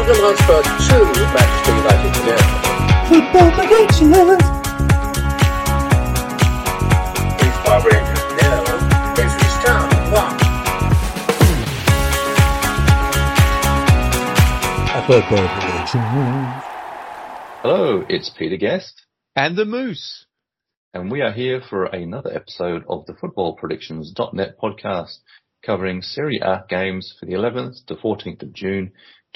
Tottenham Hotspur 2, Manchester United 0. Football predictions. East Bar Rangers 0, Ipswich Town 1. Football predictions. Hello, it's Peter Guest. And the Moose. And we are here for another episode of the footballpredictions.net podcast, covering Serie A games for the 11th to 14th of June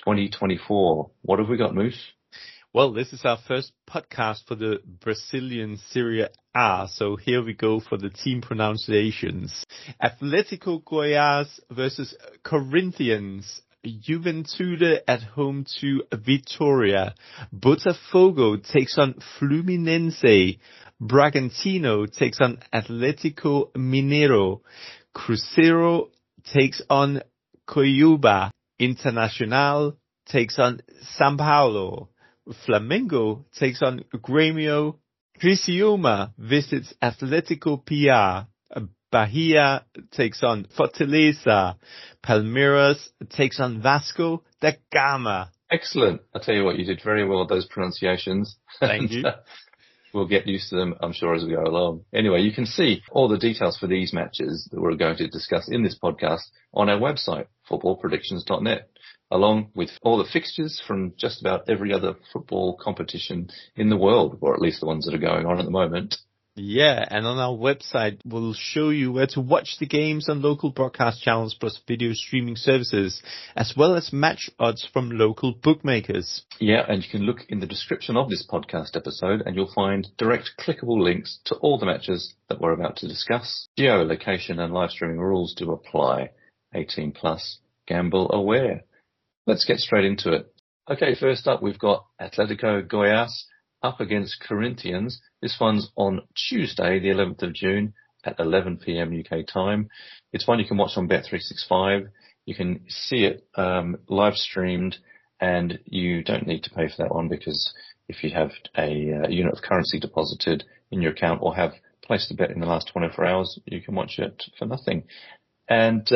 2024. What have we got, Moose? Well, this is our first podcast for the Brazilian Serie A, so here we go for the team pronunciations. Atlético Goiás versus Corinthians. Juventude at home to Vitória. Botafogo takes on Fluminense. Bragantino takes on Atlético Mineiro. Cruzeiro takes on Cuiabá. Internacional takes on São Paulo. Flamengo takes on Grêmio. Criciúma visits Atlético PR. Bahia takes on Fortaleza. Palmeiras takes on Vasco da Gama. Excellent. I tell you what, you did very well with those pronunciations. Thank you. We'll get used to them, I'm sure, as we go along. Anyway, you can see all the details for these matches that we're going to discuss in this podcast on our website, footballpredictions.net, along with all the fixtures from just about every other football competition in the world, or at least the ones that are going on at the moment. Yeah, and on our website, we'll show you where to watch the games on local broadcast channels plus video streaming services, as well as match odds from local bookmakers. Yeah, and you can look in the description of this podcast episode and you'll find direct clickable links to all the matches that we're about to discuss. Geolocation and live streaming rules do apply. 18 plus, gamble aware. Let's get straight into it. Okay, first up we've got Atlético Goiás up against Corinthians. This one's on Tuesday, the 11th of June at 11 p.m. UK time. It's one you can watch on Bet365. You can see it live streamed, and you don't need to pay for that one because if you have a unit of currency deposited in your account or have placed a bet in the last 24 hours, you can watch it for nothing. And,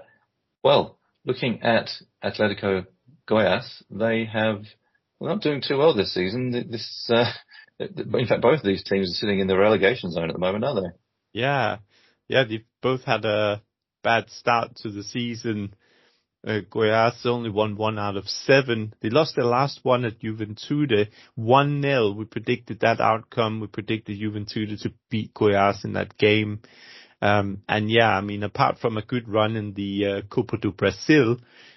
well, looking at Atlético Goiás, they're not doing too well this season. In fact, both of these teams are sitting in the relegation zone at the moment, aren't they? Yeah, they've both had a bad start to the season. Goiás only won 1 out of 7. They lost their last one at Juventude, 1-0. We predicted that outcome. We predicted Juventude to beat Goiás in that game. And yeah, I mean, apart from a good run in the Copa do Brasil,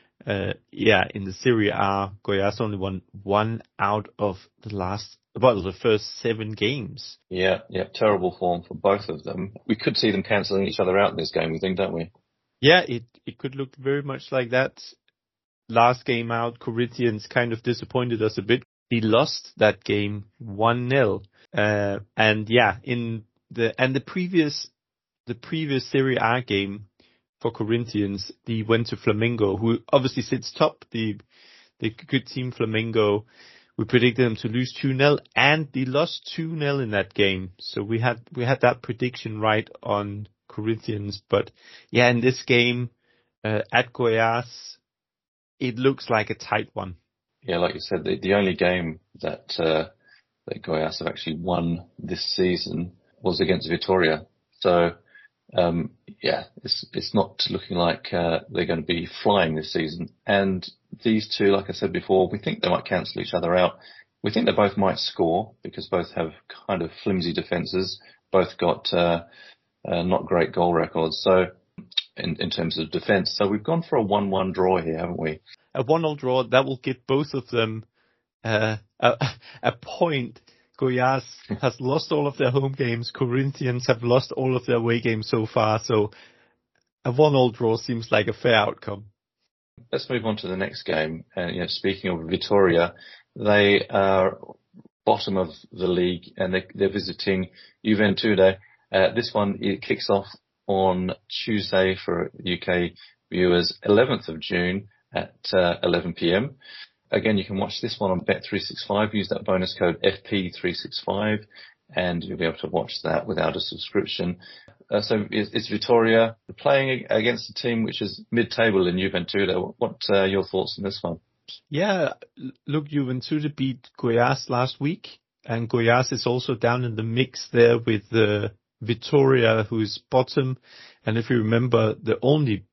in the Serie A, Goiás only won 1 out of the first 7 games. Yeah, terrible form for both of them. We could see them cancelling each other out in this game, we think, don't we? Yeah, it could look very much like that. Last game out, Corinthians kind of disappointed us a bit. He lost that game 1-0. The previous Serie A game for Corinthians, they went to Flamengo, who obviously sits top, the good team Flamengo. We predicted them to lose 2-0, and they lost 2-0 in that game. So we had that prediction right on Corinthians. But yeah, in this game at Goiás, it looks like a tight one. Yeah, like you said, the only game that Goiás have actually won this season was against Vitória. So it's not looking like they're going to be flying this season. And these two, like I said before, we think they might cancel each other out. We think they both might score because both have kind of flimsy defences. Both got not great goal records. So in terms of defence, so we've gone for a 1-1 draw here, haven't we? A 1-1 draw that will give both of them a point. Goiás has lost all of their home games. Corinthians have lost all of their away games so far. So a 1-1 draw seems like a fair outcome. Let's move on to the next game. Speaking of Vitória, they are bottom of the league and they're visiting Juventude. This one, it kicks off on Tuesday for UK viewers, 11th of June at 11 p.m. Again, you can watch this one on Bet365. Use that bonus code FP365 and you'll be able to watch that without a subscription. So it's Vitória playing against a team which is mid-table in Juventude. What are your thoughts on this one? Yeah, look, Juventude beat Goiás last week, and Goiás is also down in the mix there with Vitória, who's bottom. And if you remember, the only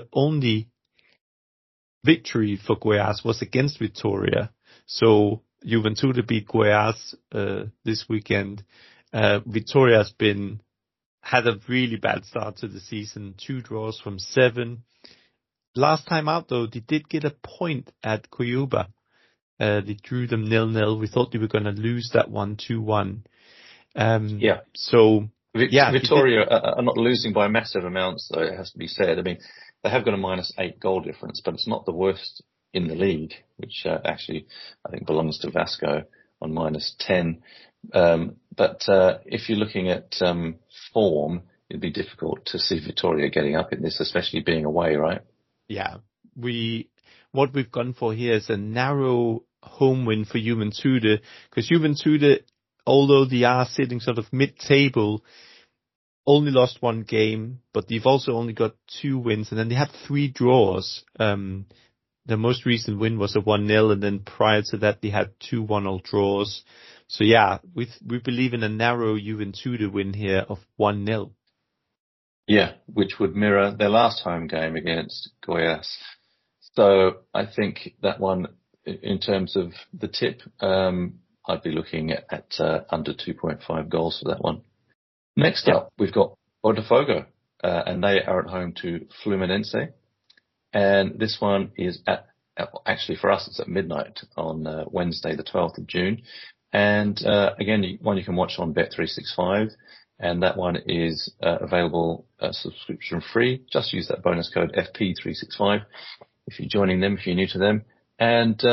victory for Goiás was against Vitória. So Juventude beat Goiás this weekend. Vitória had a really bad start to the season, 2 draws from 7. Last time out, though, they did get a point at Cuiabá. They drew them 0-0. We thought they were going to lose that one 2-1. So, Vitória are not losing by massive amounts, though, it has to be said. I mean, they have got a -8 goal difference, but it's not the worst in the league, which actually I think belongs to Vasco on -10. But if you're looking at form, it'd be difficult to see Vitória getting up in this, especially being away, right? Yeah, what we've gone for here is a narrow home win for Juventude, because Juventude, although they are sitting sort of mid-table, only lost 1 game, but they've also only got 2 wins, and then they had 3 draws. The most recent win was a 1-0, and then prior to that they had 2 1-all draws. So yeah, we believe in a narrow Juventude win here of 1-0. Yeah, which would mirror their last home game against Goiás. So I think that one, in terms of the tip, I'd be looking at under 2.5 goals for that one. Next up, we've got Botafogo, and they are at home to Fluminense. And this one is actually for us, it's at midnight on Wednesday, the 12th of June. And again, one you can watch on Bet365. And that one is available subscription free. Just use that bonus code FP365 if you're joining them, if you're new to them. And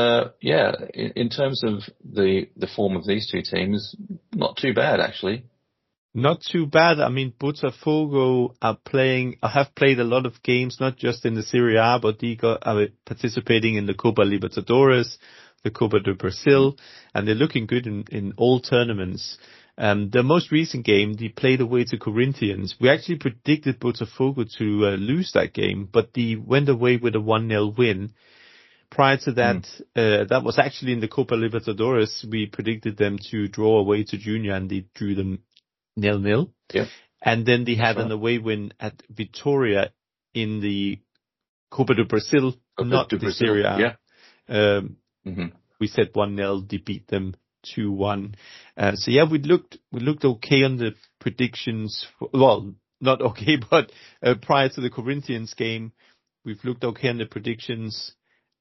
in terms of the form of these two teams, not too bad actually. Not too bad. I mean, Botafogo have played a lot of games, not just in the Serie A, but they are participating in the Copa Libertadores, the Copa do Brasil, and they're looking good in all tournaments. The most recent game, they played away to Corinthians. We actually predicted Botafogo to lose that game, but they went away with a 1-0 win. Prior to that, that was actually in the Copa Libertadores. We predicted them to draw away to Junior, and they drew them 0-0. Yeah. And then they had an away win at Vitória in the Copa do Brasil, not the Serie A. Yeah. We said 1-0, they beat them 2-1. So yeah, we looked okay on the predictions. Well, not okay, but prior to the Corinthians game, we've looked okay on the predictions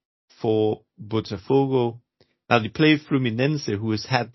for Botafogo. Now they play Fluminense, who has had,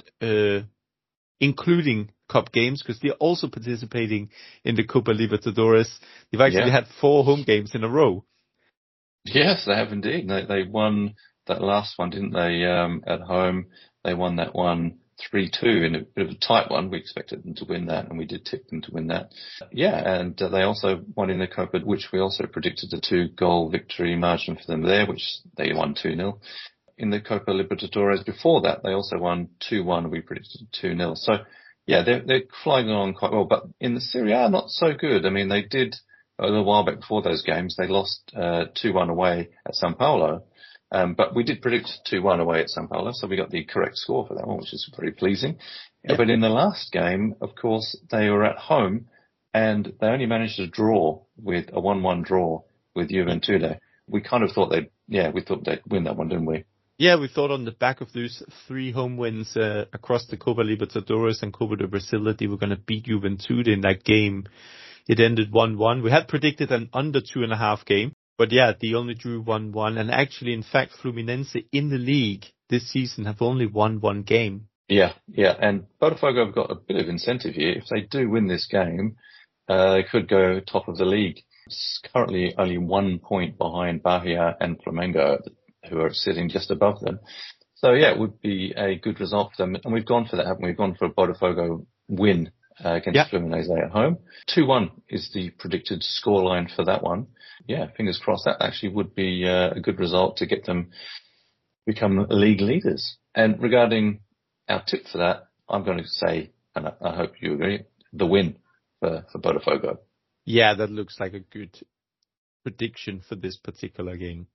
including cup games, because they're also participating in the Copa Libertadores. They've actually had 4 home games in a row. Yes, they have indeed. They won that last one, didn't they? At home, they won that one 3-2 in a bit of a tight one. We expected them to win that, and we did tip them to win that. Yeah, and they also won in the Copa, which we also predicted a 2-goal victory margin for them there, which they won 2-0. In the Copa Libertadores before that, they also won 2-1. We predicted 2-0. So, yeah, they're flying along quite well. But in the Serie A, not so good. I mean, they did a little while back before those games. They lost 2-1 away at São Paulo. But we did predict 2-1 away at São Paulo, so we got the correct score for that one, which is very pleasing. Yeah. But in the last game, of course, they were at home, and they only managed to draw with a 1-1 draw with Juventude. We kind of thought they'd win that one, didn't we? Yeah, we thought on the back of those 3 home wins across the Copa Libertadores and Copa do Brasil that they were going to beat Juventude in that game. It ended 1-1. We had predicted an under 2.5 game. But yeah, they only drew 1-1. And actually, in fact, Fluminense in the league this season have only won 1 game. Yeah. And Botafogo have got a bit of incentive here. If they do win this game, they could go top of the league. It's currently only 1 point behind Bahia and Flamengo, who are sitting just above them. So yeah, it would be a good result for them. And we've gone for that, haven't we? We've gone for a Botafogo win against Fluminense at home. 2-1 is the predicted scoreline for that one. Yeah, fingers crossed. That actually would be a good result to get them become league leaders. And regarding our tip for that, I'm going to say, and I hope you agree, the win for Botafogo. Yeah, that looks like a good prediction for this particular game.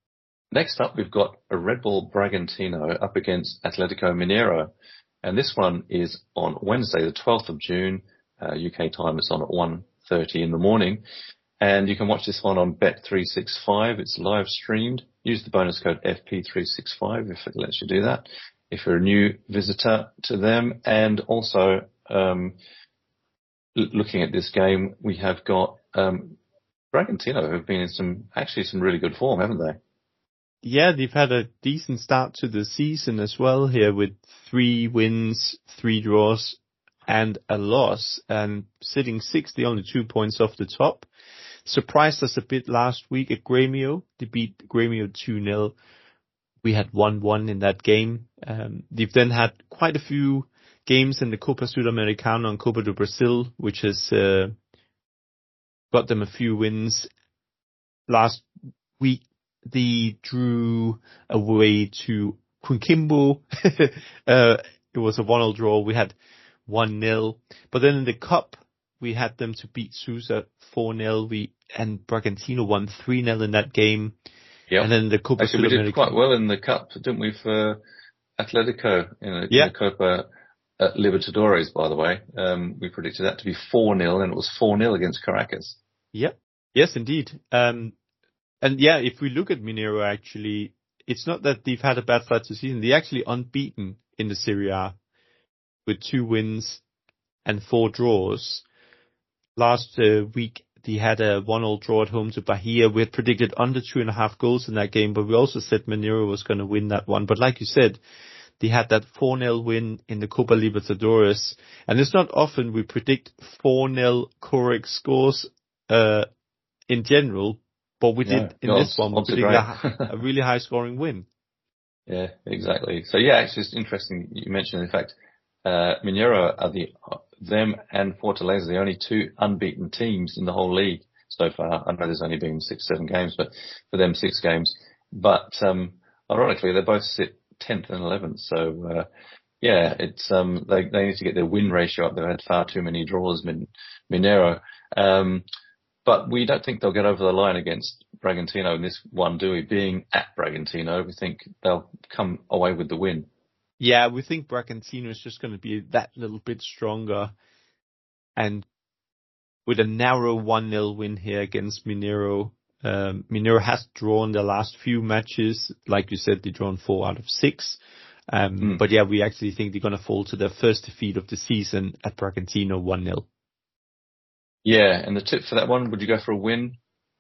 Next up, we've got a Red Bull Bragantino up against Atletico Mineiro. And this one is on Wednesday, the 12th of June, UK time. It's on at 1:30 in the morning. And you can watch this one on Bet365. It's live streamed. Use the bonus code FP365 if it lets you do that, if you're a new visitor to them. And also, looking at this game, we have got Bragantino, who have been in some really good form, haven't they? Yeah, they've had a decent start to the season as well here, with 3 wins, 3 draws, and a loss, and sitting 60, only 2 points off the top. Surprised us a bit last week at Grêmio. They beat Grêmio 2-0. We had 1-1 in that game. They've then had quite a few games in the Copa Sudamericana and Copa do Brasil, which has got them a few wins. Last week, they drew away to Coquimbo. It was a 1-0 draw. We had 1-0. But then in the Cup, we had them to beat Sousa 4-0. And Bragantino won 3-0 in that game. Yep. And then the Copa Sudamericana. We did quite well in the Cup, didn't we, for Atletico in the Copa Libertadores, by the way. We predicted that to be 4-0, and it was 4-0 against Caracas. Yep. Yes, indeed. And yeah, if we look at Mineiro, actually, it's not that they've had a bad start to the season. They're actually unbeaten in the Serie A with 2 wins and 4 draws. Last week, they had a 1-0 draw at home to Bahia. We had predicted under 2.5 goals in that game, but we also said Mineiro was going to win that one. But like you said, they had that 4-0 win in the Copa Libertadores. And it's not often we predict 4-0 correct scores in general, but we did in this one. We predicted a really high scoring win. Yeah, exactly. So yeah, actually it's interesting you mentioned, in fact, Mineiro are them and Fortaleza, the only 2 unbeaten teams in the whole league so far. I know there's only been 6-7 games, but for them 6 games. But ironically, they both sit 10th and 11th. So yeah, it's they need to get their win ratio up. They've had far too many draws, Mineiro. But we don't think they'll get over the line against Bragantino in this one, do we? Being at Bragantino, we think they'll come away with the win. Yeah, we think Bragantino is just going to be that little bit stronger. And with a narrow 1-0 win here against Mineiro, Mineiro has drawn the last few matches. Like you said, they've drawn 4 out of 6. But yeah, we actually think they're going to fall to their first defeat of the season at Bragantino 1-0. Yeah, and the tip for that one, would you go for a win?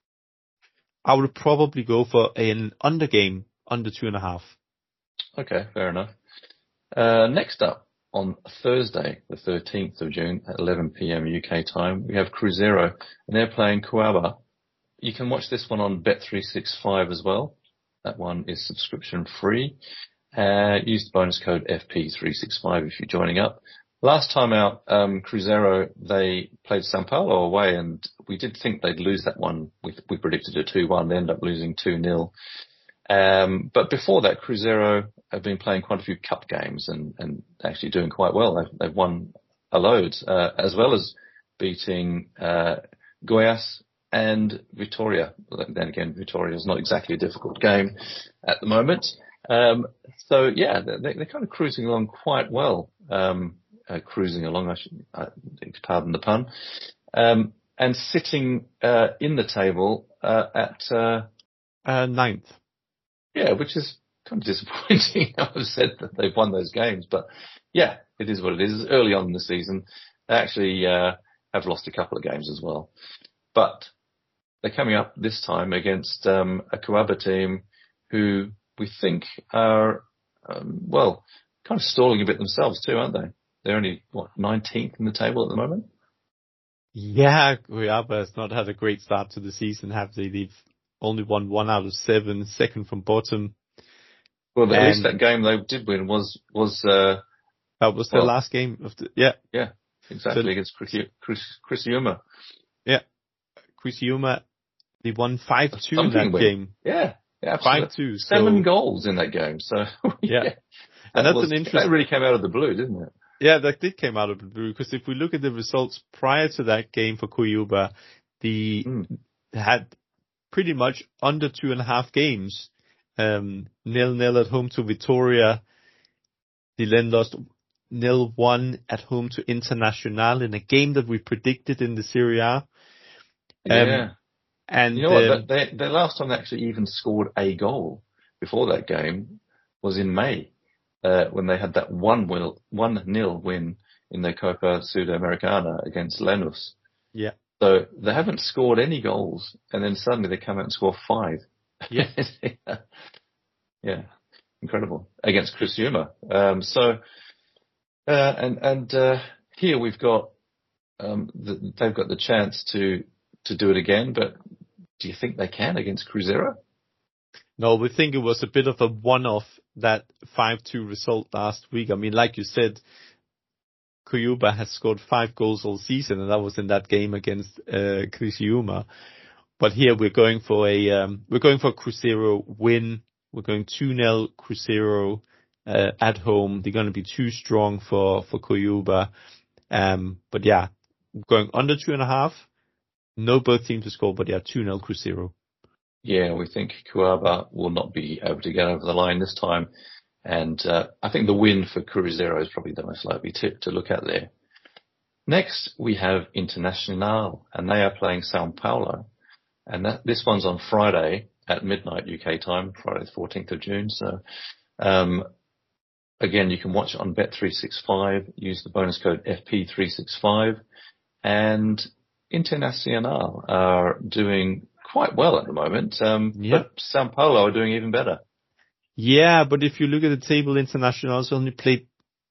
I would probably go for an under game, under 2.5. Okay, fair enough. Next up, on Thursday, the 13th of June at 11 p.m. UK time, we have Cruzeiro, and they're playing Cuiabá. You can watch this one on Bet365 as well. That one is subscription free. Use the bonus code FP365 if you're joining up. Last time out, Cruzeiro, they played São Paulo away, and we did think they'd lose that one. We predicted a 2-1. They ended up losing 2-0. But before that, Cruzeiro have been playing quite a few cup games and actually doing quite well. They've won a load, as well as beating Goiás and Vitória. Then again, Vitória is not exactly a difficult game at the moment. So yeah, they're kind of cruising along quite well. Cruising along, I pardon the pun. And sitting in the table at 9th. Yeah, which is kind of disappointing. I've said that they've won those games, but yeah, it is what it is. Early on in the season, they actually have lost a couple of games as well. But they're coming up this time against a Cuiabá team who we think are, well, kind of stalling a bit themselves too, aren't they? They're only, 19th in the table at the moment? Yeah, Cuiabá has not had a great start to the season, have they? They've only won 1 out of 7, second from bottom. Well, at least that game they did win was that was their last game of the, yeah. Yeah, exactly, so, against Criciúma. Yeah, Criciúma, they won 5-2 in that game. Yeah, absolutely. 5-2. 7 goals in that game, so yeah. And that's an interesting. That really came out of the blue, didn't it? Yeah, that did come out of the blue, because if we look at the results prior to that game for Cuiabá, they had pretty much under 2.5 games. 0-0 at home to Vitoria. They then lost 0-1 at home to Internazionale in a game that we predicted in the Serie A. Yeah. And you know what? The last time they actually even scored a goal before that game was in May, when they had that 1-0 win in the Copa Sudamericana against Lanús. Yeah. So they haven't scored any goals, and then suddenly they come out and score 5. Yeah. Yeah. Incredible. Against Criciúma. Here we've got, they've got the chance to do it again, but do you think they can against Cruzeiro? No, we think it was a bit of a one-off, that 5-2 result last week. I mean, like you said, Cuyuba has scored 5 goals all season, and that was in that game against Criciúma. But here we're going for a Cruzeiro win. We're going 2-0 Cruzeiro at home. They're going to be too strong for Cuyuba. But yeah, going under 2.5. No both teams to score, but yeah, 2-0 Cruzeiro. Yeah, we think Cuiabá will not be able to get over the line this time. And I think the win for Cruzeiro is probably the most likely tip to look at there. Next, we have Internazionale, and they are playing São Paulo. And this one's on Friday at midnight UK time, Friday the 14th of June. So, again, you can watch it on Bet365, use the bonus code FP365, and Internazionale are doing quite well at the moment. But São Paulo are doing even better. Yeah, but if you look at the table, Internazionale's only played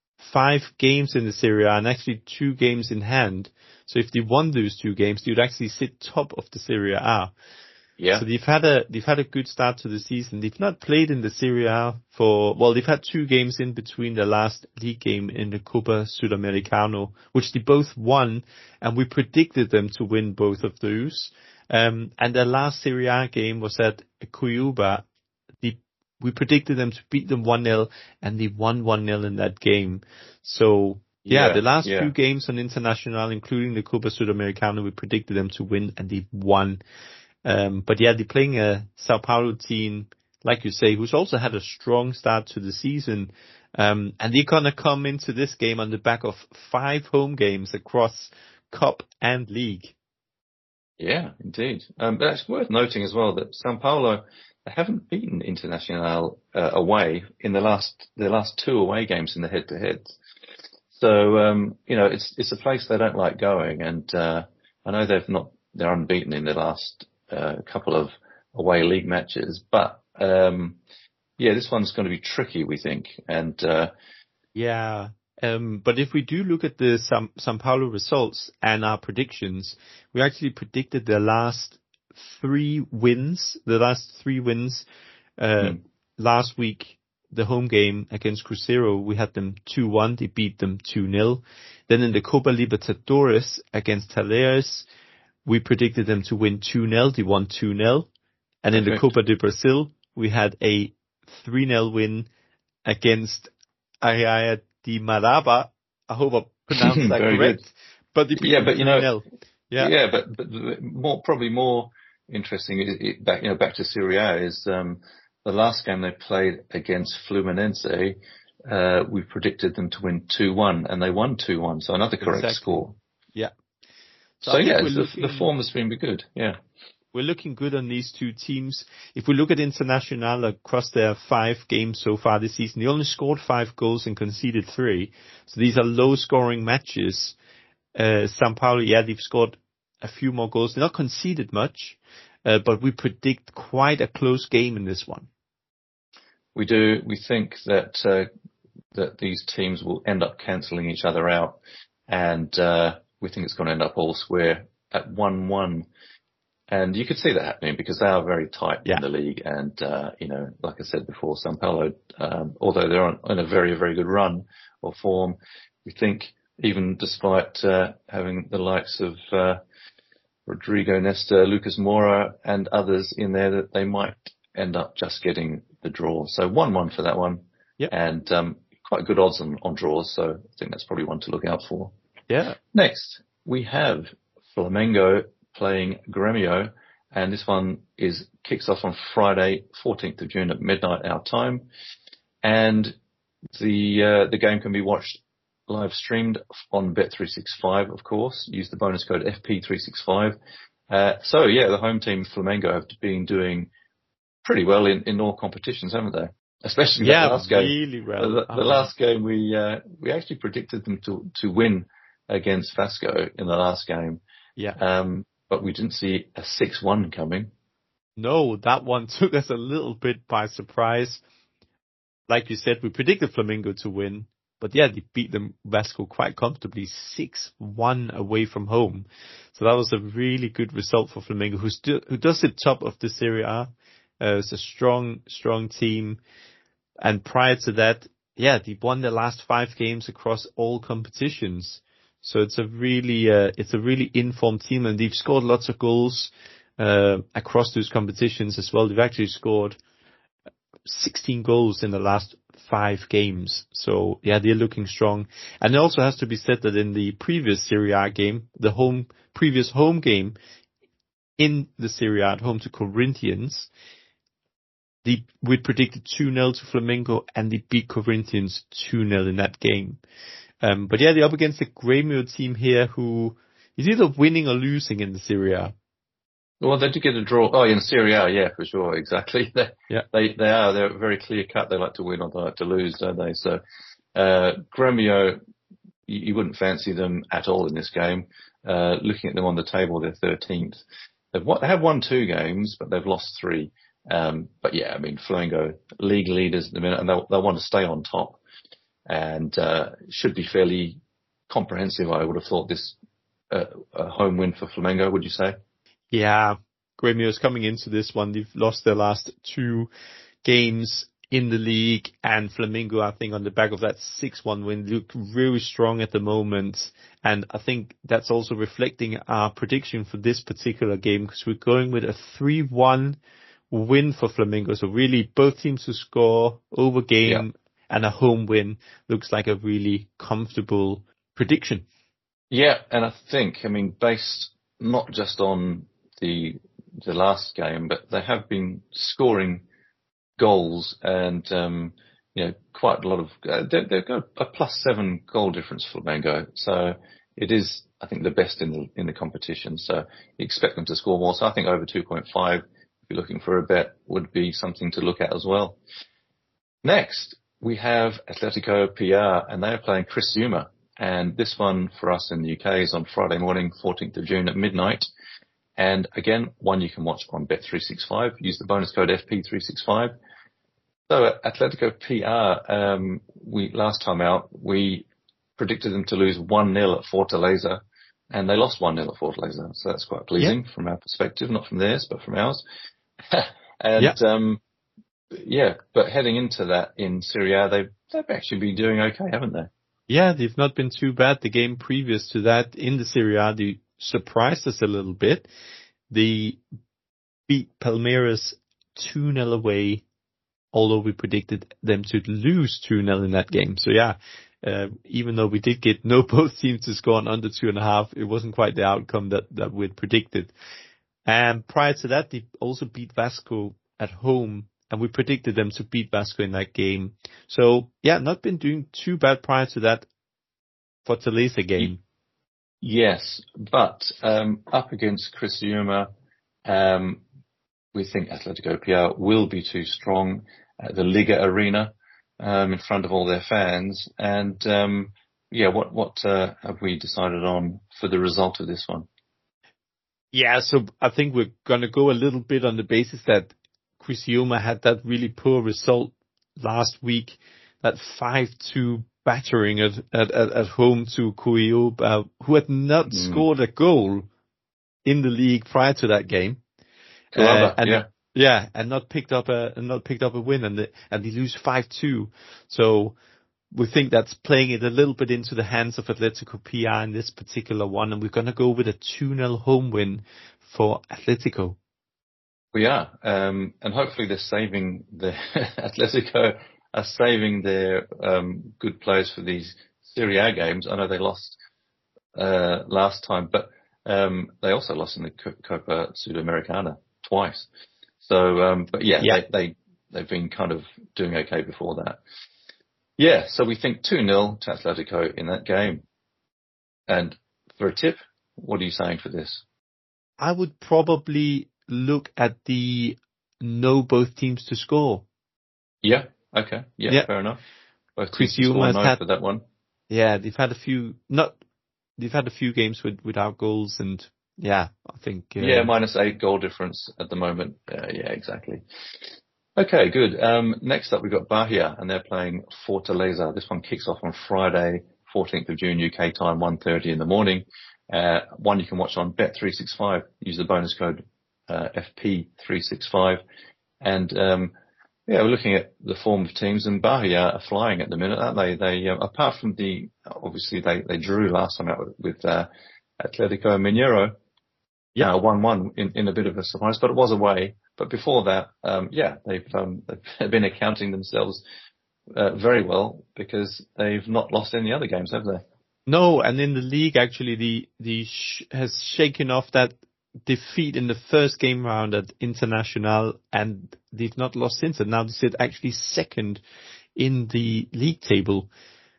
5 games in the Serie A and actually 2 games in hand. So if they won those 2 games, they would actually sit top of the Serie A. Yeah. So they've had a good start to the season. They've not played in the Serie A they've had 2 games in between the last league game in the Copa Sudamericano, which they both won, and we predicted them to win both of those. And their last Serie A game was at Cuyuba. We predicted them to beat them 1-0, and they won 1-0 in that game. So, the last 2 games on Internazionale, including the Copa Sudamericana, we predicted them to win, and they won. But yeah, they're playing a Sao Paulo team, like you say, who's also had a strong start to the season. And they're going to come into this game on the back of 5 home games across Cup and League. Yeah, indeed. But it's worth noting as well that Sao Paulo haven't beaten Internazionale away in the last 2 away games in the head-to-head. So, it's a place they don't like going, and I know they're unbeaten in the last couple of away league matches, but this one's going to be tricky, we think. And but if we do look at the São Paulo results and our predictions, we actually predicted their last 3 wins. Last week, the home game against Cruzeiro, we had them 2-1. They beat them 2-0. Then in the Copa Libertadores against Talleres, we predicted them to win 2-0. They won 2-0. And in the Copa do Brasil, we had a 3-0 win against Aia de Maraba. I hope I pronounced that correct. Good. But they beat them 3-0. But probably more interesting is back to Serie A is the last game they played against Fluminense. We predicted them to win 2-1, and they won 2-1. So another correct score. Yeah. So the form has been good. Yeah. We're looking good on these 2 teams. If we look at Internazionale across their 5 games so far this season, they only scored 5 goals and conceded 3. So these are low-scoring matches. São Paulo, they've scored a few more goals. They're not conceded much, but we predict quite a close game in this one. We do. We think that these teams will end up cancelling each other out, and we think it's going to end up all square at 1-1. And you could see that happening because they are very tight in the league. And, like I said before, São Paulo, although they're on a very, very good run or form, we think even despite having the likes of Rodrigo Nesta, Lucas Moura and others in there, that they might end up just getting the draw. So 1-1 for that one. Yep. And quite good odds on draws. So I think that's probably one to look out for. Yeah. Next, we have Flamengo playing Grêmio, and this one kicks off on Friday, 14th of June at midnight our time, and the game can be watched live streamed on Bet365, of course. Use the bonus code FP365. So yeah, the home team Flamengo have been doing pretty well in all competitions, haven't they? Especially that last game. Really well. The last game we actually predicted them to win against Vasco in the last game. Yeah. But we didn't see a 6-1 coming. No, that one took us a little bit by surprise. Like you said, we predicted Flamengo to win, but yeah, they beat them Vasco quite comfortably, 6-1 away from home. So that was a really good result for Flamengo, who does sit top of the Serie A. It's a strong team. And prior to that, yeah, they won their last 5 games across all competitions. So it's a really informed team, and they've scored lots of goals across those competitions as well. They've actually scored 16 goals in the last 5 games. So yeah, they're looking strong. And it also has to be said that in the previous Serie A game, previous home game in the Serie A at home to Corinthians, we predicted 2-0 to Flamengo, and they beat Corinthians 2-0 in that game. But yeah, they're up against a Grêmio team here who is either winning or losing in the Serie A. Well, they did get a draw. Oh, in Serie A, yeah, for sure, exactly. They are. They're very clear cut. They like to win or they like to lose, don't they? So, Grêmio, you wouldn't fancy them at all in this game. Looking at them on the table, they're 13th. They have won 2 games, but they've lost 3. But yeah, I mean, Flamengo, league leaders at the minute, and they'll want to stay on top. And should be fairly comprehensive. I would have thought this a home win for Flamengo. Would you say? Yeah, Grêmio is coming into this one. They've lost their last 2 games in the league, and Flamengo, I think, on the back of that 6-1 win, look really strong at the moment. And I think that's also reflecting our prediction for this particular game, because we're going with a 3-1 win for Flamengo. So really, both teams to score over game. Yeah. And a home win looks like a really comfortable prediction. Yeah, and I think, I mean, based not just on the last game, but they have been scoring goals, and quite a lot of they've got a +7 goal difference for Flamengo. So it is, I think, the best in the competition. So you expect them to score more. So I think over 2.5, if you're looking for a bet, would be something to look at as well. Next, we have Atletico PR, and they are playing Criciúma. And this one for us in the UK is on Friday morning, 14th of June at midnight. And again, one you can watch on Bet365. Use the bonus code FP365. So Atletico PR, last time out, we predicted them to lose 1-0 at Fortaleza, and they lost 1-0 at Fortaleza. So that's quite pleasing from our perspective, not from theirs, but from ours. And yeah, but heading into that in Serie A, they've actually been doing okay, haven't they? Yeah, they've not been too bad. The game previous to that in the Serie A, they surprised us a little bit. They beat Palmeiras 2-0 away, although we predicted them to lose 2-0 in that game. So yeah, even though we did get both teams to score on under 2.5, it wasn't quite the outcome that we'd predicted. And prior to that, they also beat Vasco at home, and we predicted them to beat Vasco in that game. So, yeah, not been doing too bad prior to that Fortaleza game. Yes, but up against Criciúma, we think Atletico PR will be too strong at the Liga Arena in front of all their fans. And, what have we decided on for the result of this one? Yeah, so I think we're going to go a little bit on the basis that Criciúma had that really poor result last week, that 5-2 battering at home to Cuiabá, who had not scored a goal in the league prior to that game. And not picked up a win, and they lose 5-2. So we think that's playing it a little bit into the hands of Atletico PR in this particular one, and we're going to go with a 2-0 home win for Atletico. We are, and hopefully they're saving Atletico are saving their good players for these Serie A games. I know they lost last time, but They also lost in the Copa Sudamericana twice. So, but yeah, they've been kind of doing okay before that. Yeah, so we think 2-0 to Atletico in that game. And for a tip, what are you saying for this? I would probably look at the both teams to score. Yeah, okay. Yeah, fair enough. Both teams to score for that one. Yeah, they've had a few games without goals, and yeah, I think -8 goal difference at the moment. Yeah, exactly. Okay, good. Next up we've got Bahia, and they're playing Fortaleza. This one kicks off on Friday, 14th of June UK time, 1:30 in the morning. One you can watch on Bet365. Use the bonus code FP365, and we're looking at the form of teams, and Bahia are flying at the minute, aren't they? They apart from obviously they drew last time out with Atletico Mineiro. Yeah, 1-1 in a bit of a surprise, but it was away. But before that, they've been accounting themselves very well, because they've not lost any other games, have they? No, and in the league, actually, has shaken off that defeat in the first game round at Internacional, and they've not lost since. And now they sit actually second in the league table.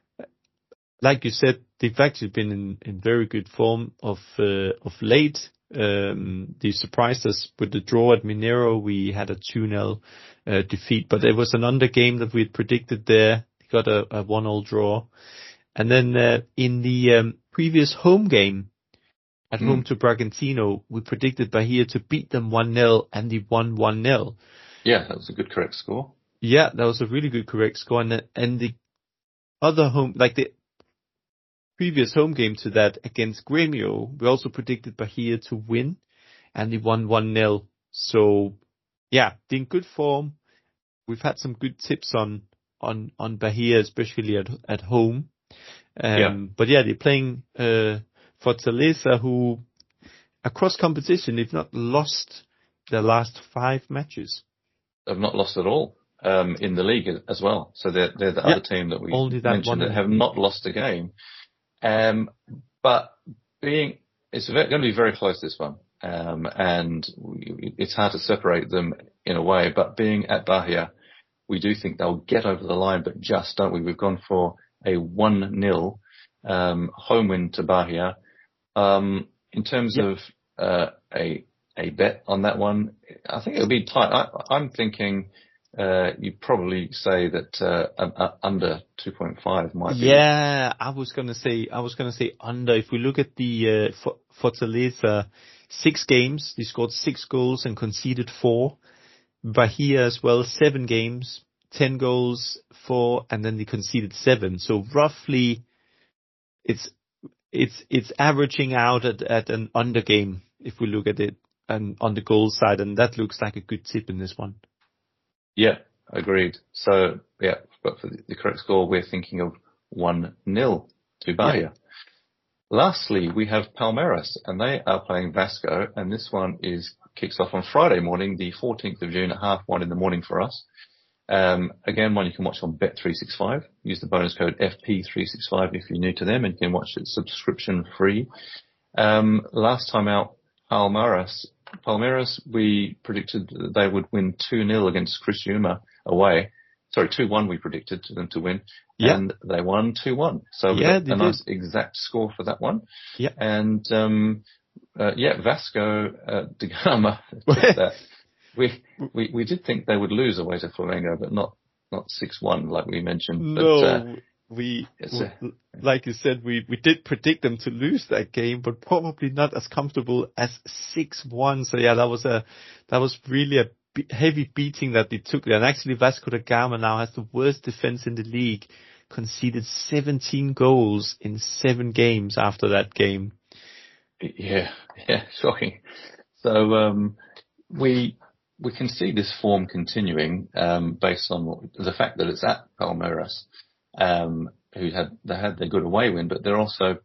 Like you said, they've actually been in very good form of late. They surprised us with the draw at Mineiro. We had a 2-0 defeat, but it was an under game that we had predicted there. They got a 1-1 draw. And then in the previous home game at home to Bragantino, we predicted Bahia to beat them 1-0, and they won 1-0. Yeah, that was a good correct score. Yeah, that was a really good correct score. And the other home, like the previous home game to that against Grêmio, we also predicted Bahia to win, and they won 1-0. So yeah, they're in good form. We've had some good tips on Bahia, especially at home. But yeah, they're playing Fortaleza, who across competition, they've not lost their last 5 matches. They've not lost at all in the league as well. So they're the other team that we mentioned that have not lost a game. But it's going to be very close, this one. And it's hard to separate them in a way, but being at Bahia, we do think they'll get over the line, but just, don't we? We've gone for a 1-0 home win to Bahia. In terms of a bet on that one, I think it'll be tight. I'm thinking you'd probably say that under 2.5 might be. Yeah, I was gonna say under. If we look at the Fortaleza, 6 games, they scored 6 goals and conceded 4. Bahia as well, 7 games, 10 goals, 4, and then they conceded 7. So roughly, it's averaging out at an under game if we look at it and on the goal side, and that looks like a good tip in this one. Yeah, agreed. So yeah, but for the correct score, we're thinking of 1-0 to Bahia. Yeah. Lastly, we have Palmeiras, and they are playing Vasco, and this one kicks off on Friday morning, the 14th of June at 1:30 in the morning for us. Again, one you can watch on Bet365. Use the bonus code FP365 if you're new to them, and you can watch it subscription free. Last time out, Palmeiras, we predicted that they would win 2-0 against Criciúma away. Sorry, 2-1 we predicted them to win. Yeah. And they won 2-1. So we got a nice exact score for that one. Yeah. And, Vasco da Gama, that. We did think they would lose away to Flamengo, but not 6-1 like we mentioned. No, like you said, we did predict them to lose that game, but probably not as comfortable as 6-1. So yeah, that was really a heavy beating that they took there. And actually, Vasco da Gama now has the worst defense in the league, conceded 17 goals in 7 games after that game. Yeah, shocking. So we can see this form continuing based on the fact that it's at Palmeiras, who had their good away win, but they're also,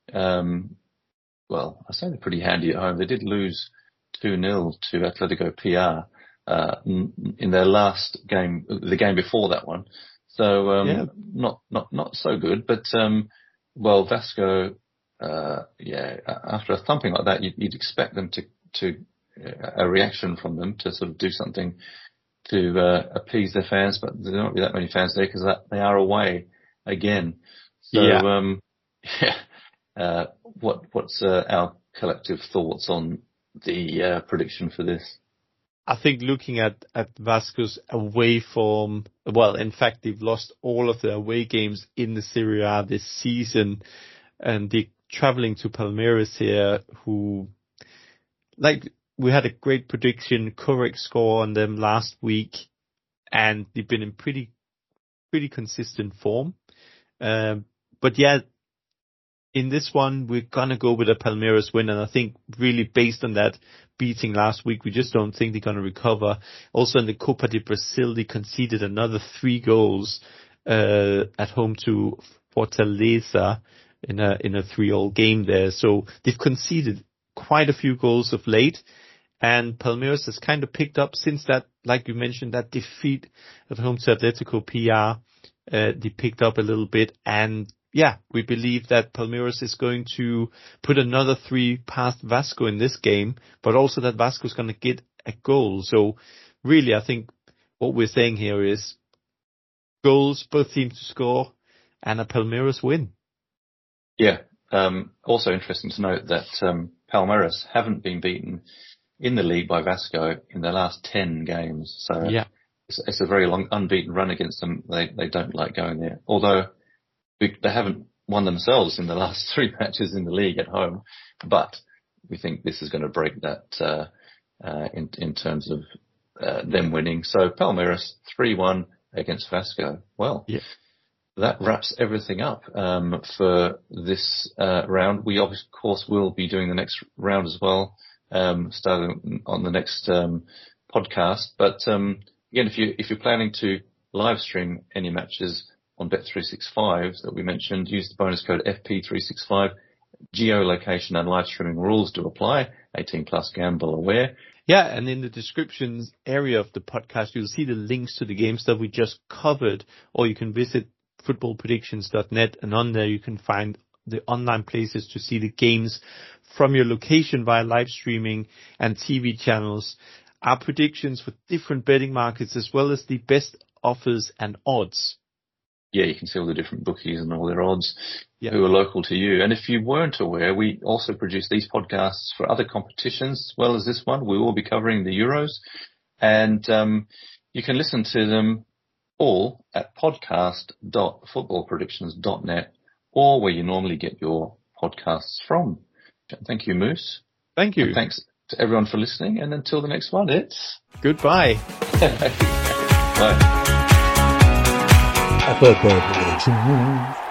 I say they're pretty handy at home. They did lose 2-0 to Atletico PR in their last game, the game before that one. So not so good, but Vasco after a thumping like that, you'd expect them to a reaction from them to sort of do something to appease their fans, but there don't be that many fans there because they are away again. So, what's our collective thoughts on the prediction for this? I think looking at Vasco's away form, well, in fact, they've lost all of their away games in the Serie A this season, and they're traveling to Palmeiras here, who, like, we had a great prediction, correct score on them last week, and they've been in pretty consistent form. But yeah, in this one, we're gonna go with a Palmeiras win, and I think really based on that beating last week, we just don't think they're gonna recover. Also in the Copa de Brazil, they conceded another 3 goals at home to Fortaleza in a 3-all game there. So they've conceded quite a few goals of late, and Palmeiras has kind of picked up since that, like you mentioned, that defeat at home to Atletico PR. They picked up a little bit, and yeah, we believe that Palmeiras is going to put another 3 past Vasco in this game, but also that Vasco is going to get a goal. So really, I think what we're saying here is goals, both teams to score, and a Palmeiras win. Yeah. Also interesting to note that Palmeiras haven't been beaten in the league by Vasco in the last 10 games. So yeah, it's a very long unbeaten run against them. They don't like going there. Although they haven't won themselves in the last 3 matches in the league at home, but we think this is going to break that in terms of them winning. So Palmeiras 3-1 against Vasco. Well, yeah, that wraps everything up for this round. We of course will be doing the next round as well, starting on the next podcast. But again, if you're planning to live stream any matches on Bet365 that we mentioned, use the bonus code FP365. Geolocation and live streaming rules do apply. 18 plus, gamble aware. Yeah, and in the descriptions area of the podcast, you'll see the links to the games that we just covered, or you can visit footballpredictions.net, and on there you can find the online places to see the games from your location via live streaming and TV channels, our predictions for different betting markets, as well as the best offers and odds. Yeah, you can see all the different bookies and all their odds who are local to you. And if you weren't aware, we also produce these podcasts for other competitions as well as this one. We will be covering the Euros, and you can listen to them all at podcast.footballpredictions.net, or where you normally get your podcasts from. Thank you, Moose. Thank you. And thanks to everyone for listening. And until the next one, it's goodbye. Bye. Football Predictions.